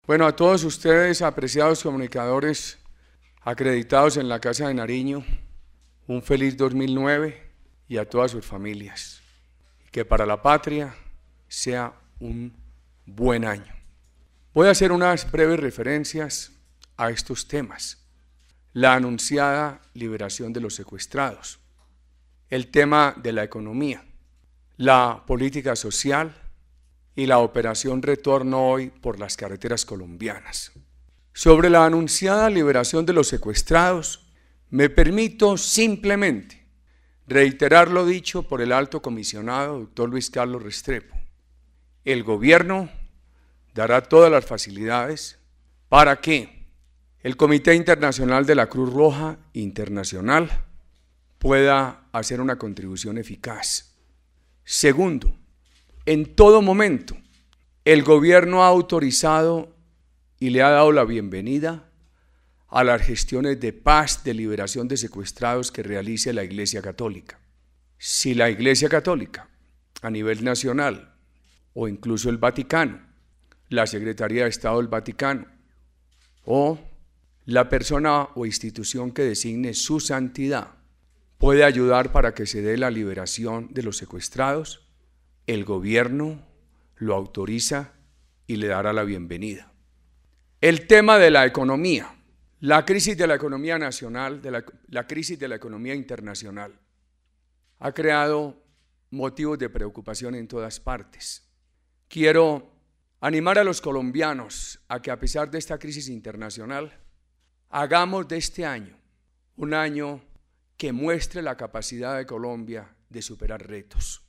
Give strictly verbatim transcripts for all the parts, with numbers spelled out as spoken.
Bueno, a todos ustedes, apreciados comunicadores acreditados en la Casa de Nariño, un feliz dos mil nueve y a todas sus familias. Que para la patria sea un buen año. Voy a hacer unas breves referencias a estos temas. La anunciada liberación de los secuestrados, el tema de la economía, la política social y la operación Retorno hoy por las carreteras colombianas. Sobre la anunciada liberación de los secuestrados, me permito simplemente reiterar lo dicho por el alto comisionado, doctor Luis Carlos Restrepo. El gobierno dará todas las facilidades para que el Comité Internacional de la Cruz Roja Internacional pueda hacer una contribución eficaz. Segundo, en todo momento, el gobierno ha autorizado y le ha dado la bienvenida a las gestiones de paz, de liberación de secuestrados que realice la Iglesia Católica. Si la Iglesia Católica, a nivel nacional, o incluso el Vaticano, la Secretaría de Estado del Vaticano, o la persona o institución que designe su santidad, puede ayudar para que se dé la liberación de los secuestrados, el gobierno lo autoriza y le dará la bienvenida. El tema de la economía, la crisis de la economía nacional, de la, la crisis de la economía internacional, ha creado motivos de preocupación en todas partes. Quiero animar a los colombianos a que, a pesar de esta crisis internacional, hagamos de este año un año que muestre la capacidad de Colombia de superar retos.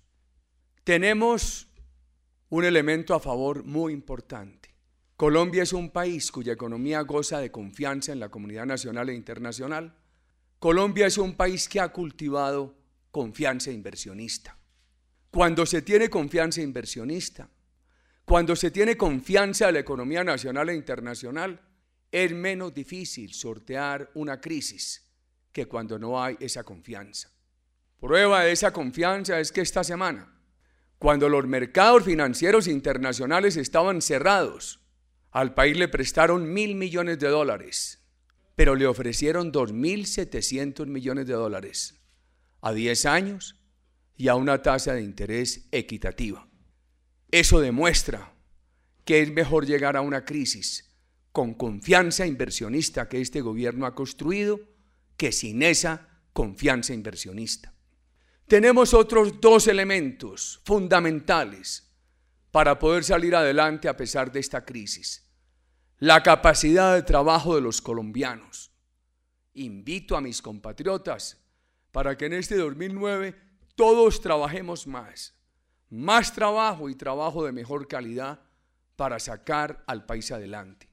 Tenemos un elemento a favor muy importante. Colombia es un país cuya economía goza de confianza en la comunidad nacional e internacional. Colombia es un país que ha cultivado confianza inversionista. Cuando se tiene confianza inversionista, cuando se tiene confianza en la economía nacional e internacional, es menos difícil sortear una crisis que cuando no hay esa confianza. Prueba de esa confianza es que esta semana, cuando los mercados financieros internacionales estaban cerrados, al país le prestaron mil millones de dólares, pero le ofrecieron dos mil setecientos millones de dólares a diez años y a una tasa de interés equitativa. Eso demuestra que es mejor llegar a una crisis con confianza inversionista que este gobierno ha construido que sin esa confianza inversionista. Tenemos otros dos elementos fundamentales para poder salir adelante a pesar de esta crisis. La capacidad de trabajo de los colombianos. Invito a mis compatriotas para que en este dos mil nueve todos trabajemos más, más trabajo y trabajo de mejor calidad para sacar al país adelante.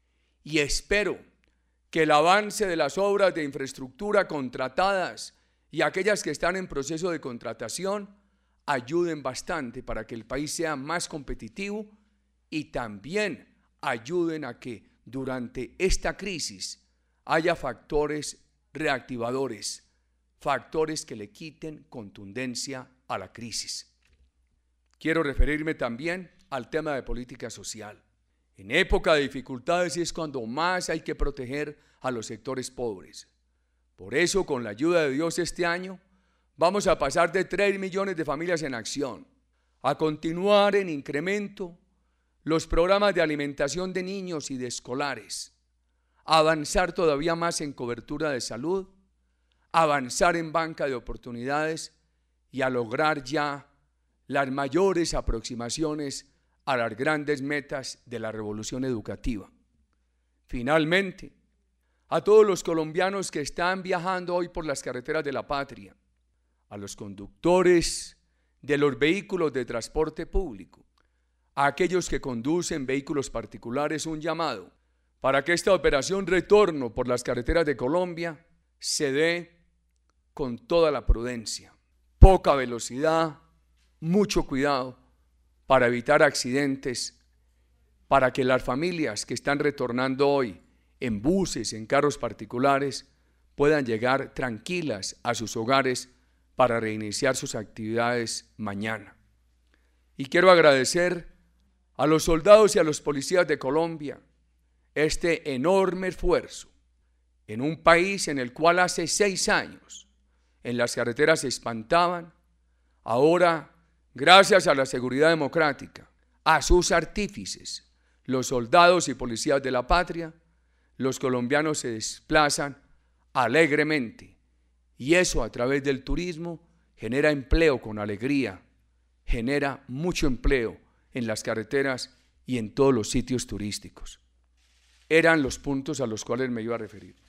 Y espero que el avance de las obras de infraestructura contratadas y aquellas que están en proceso de contratación ayuden bastante para que el país sea más competitivo y también ayuden a que durante esta crisis haya factores reactivadores, factores que le quiten contundencia a la crisis. Quiero referirme también al tema de política social. En época de dificultades es cuando más hay que proteger a los sectores pobres. Por eso, con la ayuda de Dios este año, vamos a pasar de tres millones de familias en acción, a continuar en incremento los programas de alimentación de niños y de escolares, a avanzar todavía más en cobertura de salud, a avanzar en banca de oportunidades y a lograr ya las mayores aproximaciones a las grandes metas de la revolución educativa. Finalmente, a todos los colombianos que están viajando hoy por las carreteras de la patria, a los conductores de los vehículos de transporte público, a aquellos que conducen vehículos particulares, un llamado para que esta operación Retorno por las carreteras de Colombia se dé con toda la prudencia, poca velocidad, mucho cuidado para evitar accidentes, para que las familias que están retornando hoy en buses, en carros particulares, puedan llegar tranquilas a sus hogares para reiniciar sus actividades mañana. Y quiero agradecer a los soldados y a los policías de Colombia este enorme esfuerzo en un país en el cual hace seis años en las carreteras se espantaban, ahora, gracias a la seguridad democrática, a sus artífices, los soldados y policías de la patria, los colombianos se desplazan alegremente, y eso a través del turismo genera empleo con alegría, genera mucho empleo en las carreteras y en todos los sitios turísticos. Eran los puntos a los cuales me iba a referir.